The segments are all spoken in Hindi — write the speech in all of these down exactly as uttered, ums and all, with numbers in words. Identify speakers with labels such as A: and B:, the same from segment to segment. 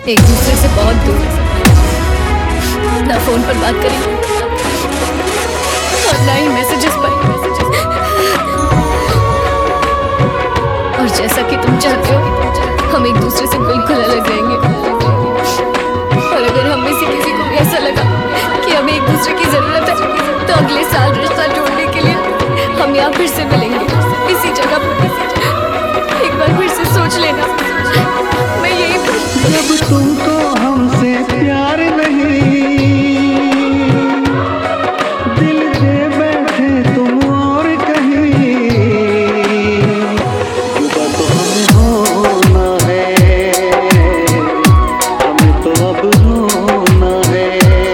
A: एक दूसरे से बहुत दूर, ना फोन पर बात करेंगे और ना ही मैसेजेस पर। और जैसा कि तुम चाहते हो, हम एक दूसरे से बिल्कुल अलग रहेंगे। और अगर हम में से किसी को भी ऐसा लगा कि हमें एक दूसरे की जरूरत है, तो अगले साल रिश्ता जोड़ने के लिए हम यहाँ फिर से मिलेंगे, इसी जगह पर। एक बार फिर से सोच लेना, मैं यही
B: जब तुमको हमसे प्यार नहीं, दिल दे बैठे तुम और कहीं, जुदा तो हमें होना है, हमें तो अब रोना है।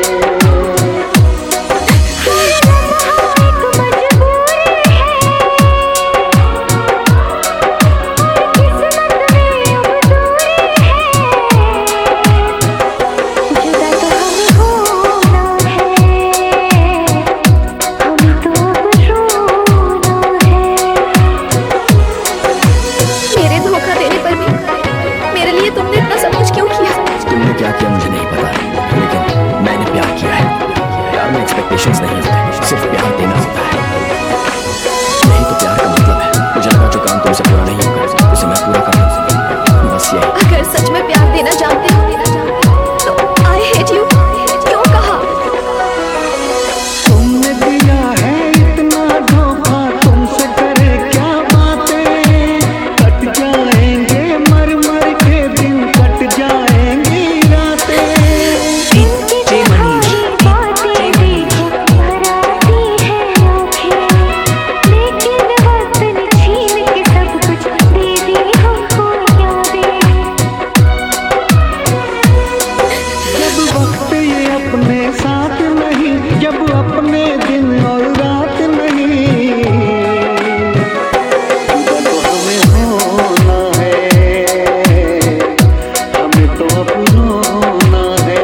C: क्या किया मुझे नहीं पता, लेकिन मैंने प्यार किया है। प्यार में एक्सपेक्टेशंस नहीं होते, सिर्फ प्यार देना होता है। यही तो प्यार का मतलब है। मुझे लगा जो काम तुमसे पूरा नहीं होगा, उसे मैं पूरा कर दूं, बस यही।
A: अगर सच में प्यार देना जानते हो तो आई हेट यू क्यों कहा?
B: तुमने दिया है इतना धोखा, तुमसे करे क्या बातें, कट जाएंगे मर मर के दिन, कट जाएंगे अपने दिन और रात नहीं, जुदा तो हमें होना है, हमें तो अब रोना है।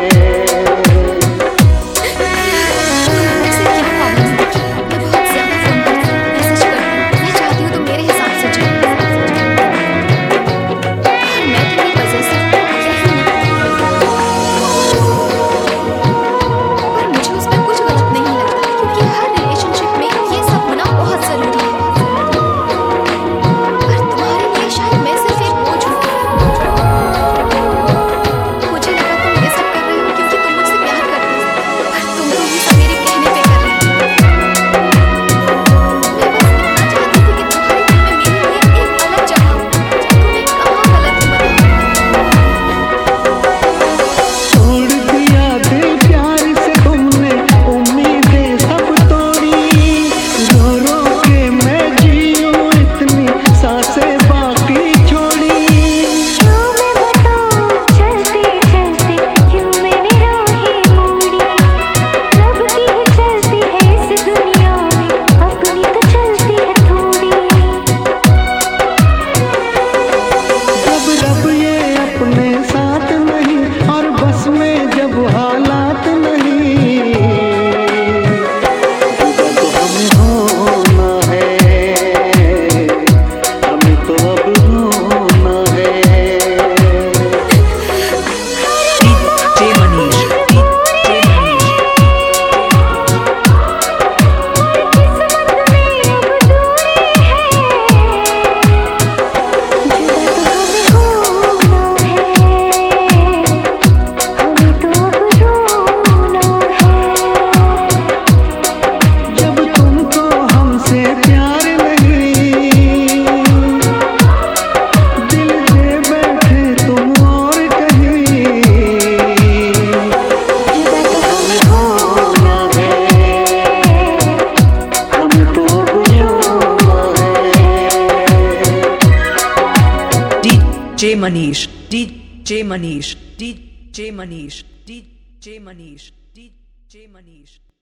D: J Manish, DJ Manish, DJ Manish, DJ Manish, DJ Manish.